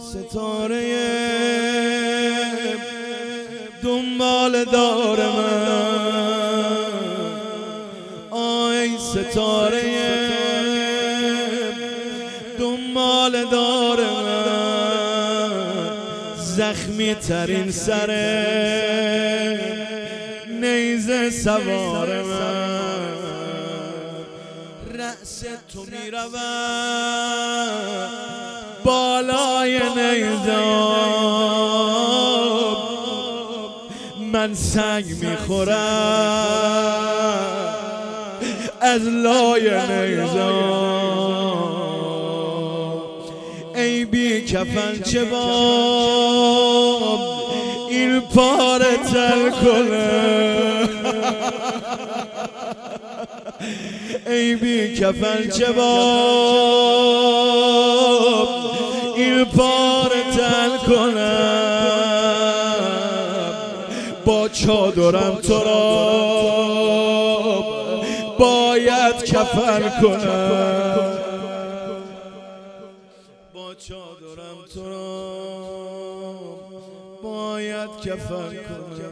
ستاره دنبال دار من، آی ستاره دنبال دار من، زخمی ترین سر نیزه سوار من، رأس تو می رود بالای نیزه، من سنگ می خورم از لای نیزه، ای بی کفن چه باب این پاره تل کنه، ای بی کفن چه باب این پاره تل کنم، با چادرم تو را باید کفن کنم، با چادرم تو را باید کفن کنم.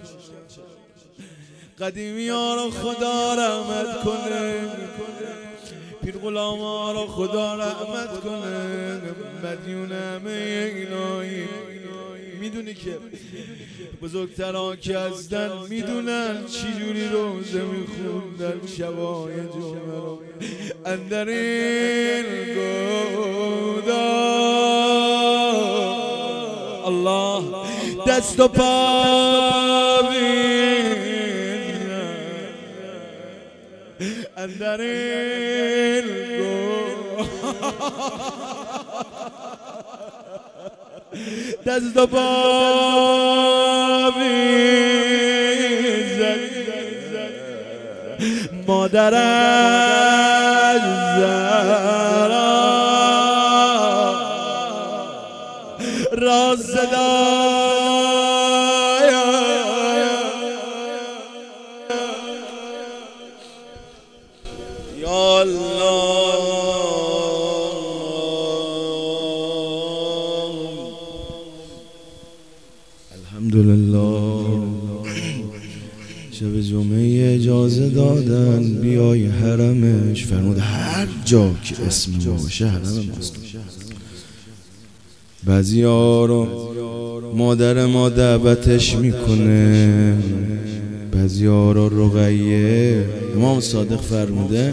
قدیمی ها رو خدا رحمت کنه، پیر غلام ها رو خدا رحمت کنه، مدیون همه اینایی. میدونی که بزرگترها که هستن میدونن چی جوری روزه میخوندن شبای جمعه رو اندر این گودا. الله دست و پا اندر این دست و پا بیزن، مادر از زهرا راز صدا یا الله. الحمدلله شب جمعه اجازه دادن بیای حرمش، فرمود هر جا که اسم باشه حرم ماست. بعضی ها رو مادر ما دعوتش میکنه، بعضی ها رو رقیه. امام صادق فرموده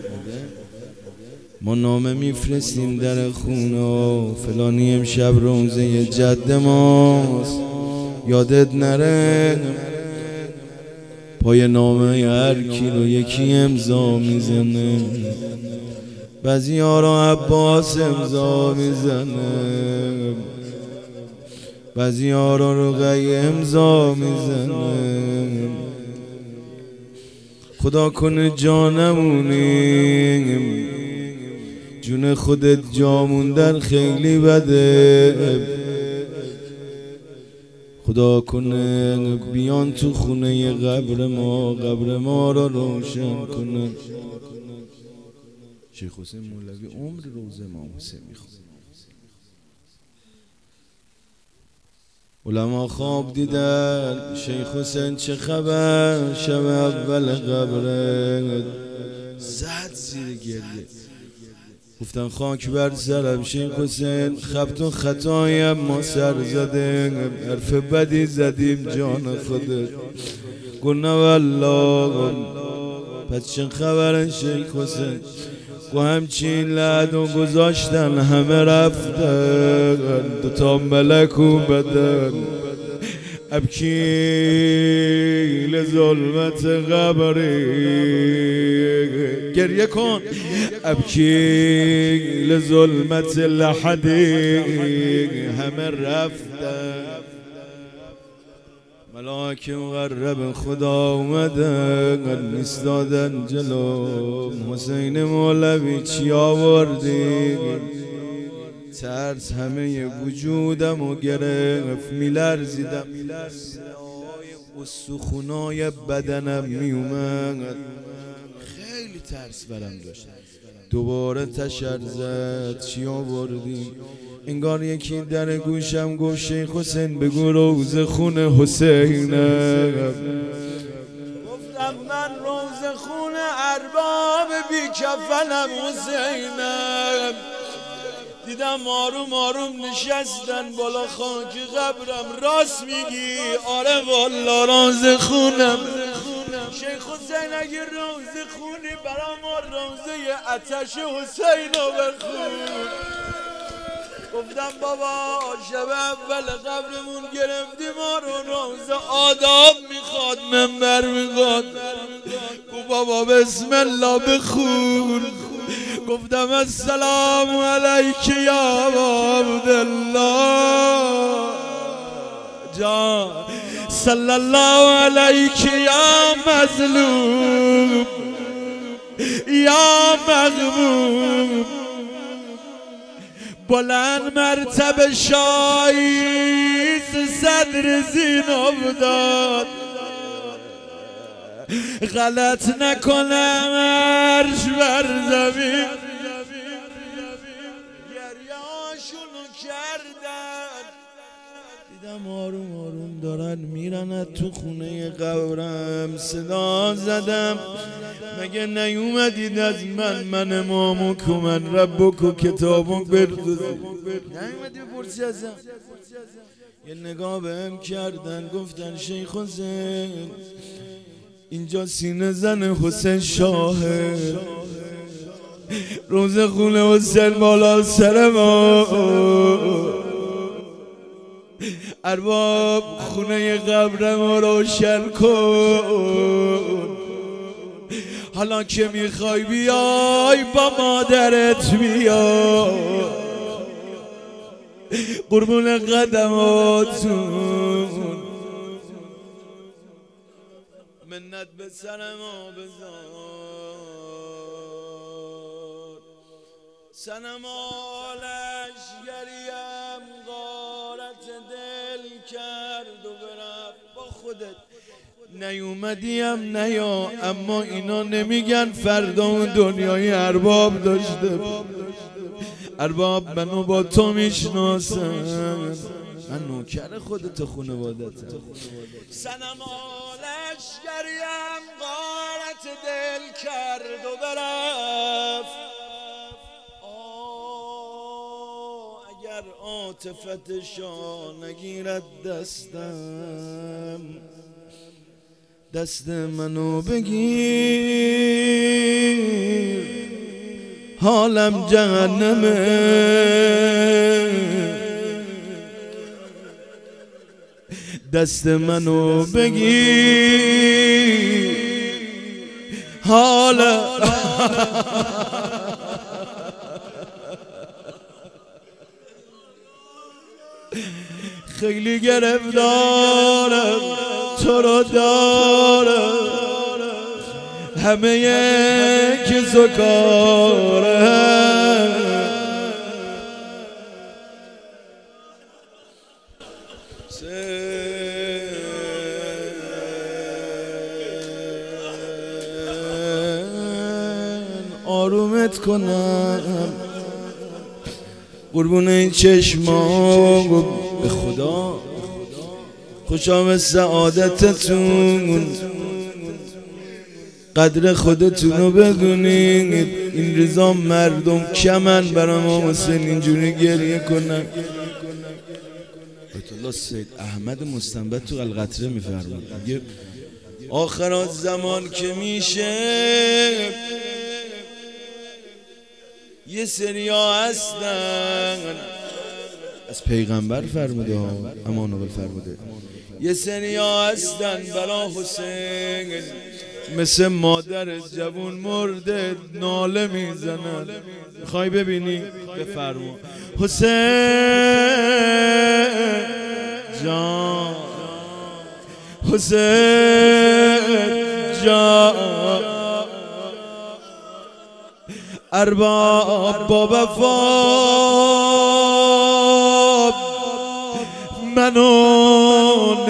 ما نامه میفرستیم در خونه، فلانی امشب روزه جد ماست، یادت نره. پای نامه هر کی رو یکی امضا میزنه، بعضی ها رو عباس امضا میزنه، بعضی ها رو رقیه امضا میزنه. خدا کنه جانمونیم، جون خودت جا موندن خیلی بده. خدا کنه بیان تو خونه قبر ما رو روشن کنه. شیخ حسین مولوی عمر روزه امام حسین میخواد. علما خواب دیدن شیخ حسین چه خبر، شب اول قبره زد زیر گریه. گفتن خاک بر سرم شیخ حسین، خبت و خطایم ما سر زده، حرف بدی زدیم جان خودت. گفت نه والله. پس چه خبر شیخ حسین؟ گو همچین لعدو گذاشتن همه رفتن، دوتا ملک اومدن ابکی لظلمت قبری. گریه کن. ابکی لظلمت لحدی، همه رفتن. ملاک مقرب خدا اومدن ایستادن جلو. حسین مولوی چی آوردی؟ ترس همه وجودمو گرفت، میلرزیدم، استخونای بدنم میومد. خیلی ترس برم داشت. دوباره تشر زد چی آوردی؟ انگار یکی در گوشم گفت شیخ حسین بگو روز خون حسینم. گفتم من روز خون ارباب بی کفنم حسینم. دیدم آروم آروم نشستن بالا خاک قبرم. راست میگی؟ آره والا روز خونم. شیخ حسین اگه روز خونی برا ما روزه آتش حسین رو بخون. گفتم بابا شب اول قبرمون گرفتی ما رو روز آداب میخواد منبر میخواد. گفت بابا بسم الله بخون. گفتم السلام علیک یا عبدالله جان صلی الله علیک یا مظلوم یا مغموم. بلند مرتبه شایست صدر زینب داد. غلط نکنم عرش بر زمین گریاشونو کردن. دیدم آروم آروم دارن میرن تو خونه قبرم. صدا زدم مگه نیومدید از من امامک و من ربک و کتابک بردوزی؟ نیومدی بپرسی ازم؟ یه نگاه بهم کردن گفتن شیخ حسین اینجا سینه زن حسین شاهه. روز خون حسین بالا سر ما. ارباب خونه قبر ما روشن کن. حالا که میخوای بیای با مادرت بیا. قربون قدماتون منت به سر ما بذار. سنمالش گریم غارت دل کرد و برفت. با خودت نیومدیم نیا. اما اینا نمیگن فردا اون دنیای ارباب داشته. ارباب منو با تو میشناسن. من نوکر خودت خانوادتم. سنمالش گریم غارت دل کرد و برفت. اگر عاطفتشا نگیرد دستم دست منو بگیر. حالم جهنمه. دست منو بگیر. حالا خیلی گرفتارم تو رو دارم. همه که زکارم. آرومت کنم قربون این چشما. به خدا خوشا به سعادتتون. قدر خودتونو بدونید. این روزا مردم کمن برای ما حسین اینجوری گریه کنن. بیت الله سید احمد مستنبط تو القطره میفرماد میگه آخرات زمان که میشه یه سریا هستن. از پیغمبر فرموده ها. امان الله فرموده یه سریا هستن برا حسین مثل مادر جوون مرده ناله میزنن. میخوای ببینی؟ بفرما. حسین جان حسین جان ارباب با وفا منو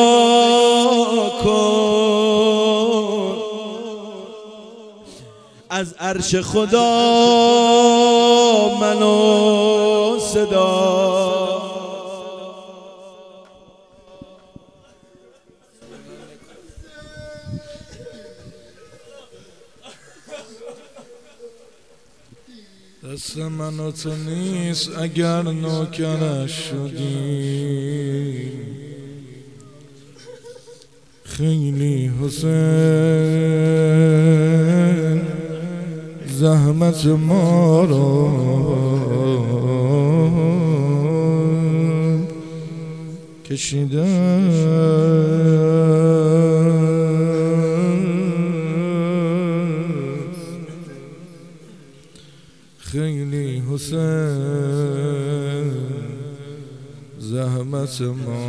نگاه کن. از عرش خدا منو صدا. دست من و تو نیست اگر نوکرش شدی، خیلی حسین زحمت ما را کشیده، خیلی حسین زحمت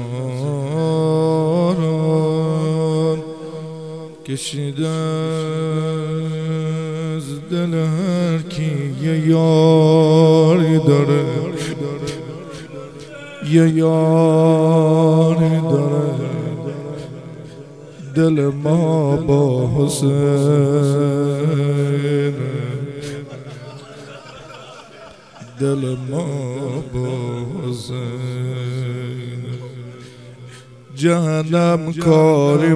ما را کشیده، از دل هر کی یه یاری داره، یه یاری داره، دل ما با حسین، دل ما با حسین. جهنم کاری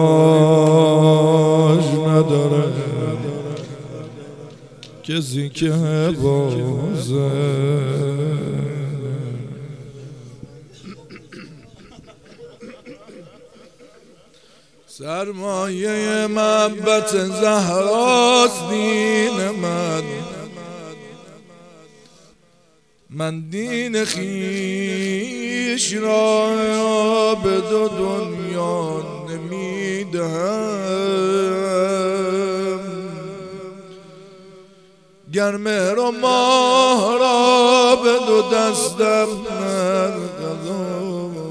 باش نداره کسی که با حسین. سرمایه محبت زهراست دین من دین خویش را به دو دنیا نمیدهم، گر مهر و ماه را به دو دستم ندادم،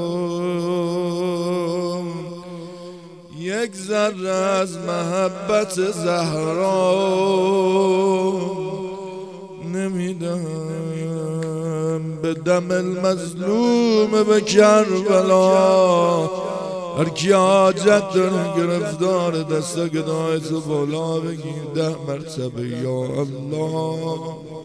یک ذره از محبت زهرا نمیدم. به دم المظلوم به کربلا هر کی حاجت داره گرفتار دست گدای تو بالا بگیر 10 مرتبه یا الله.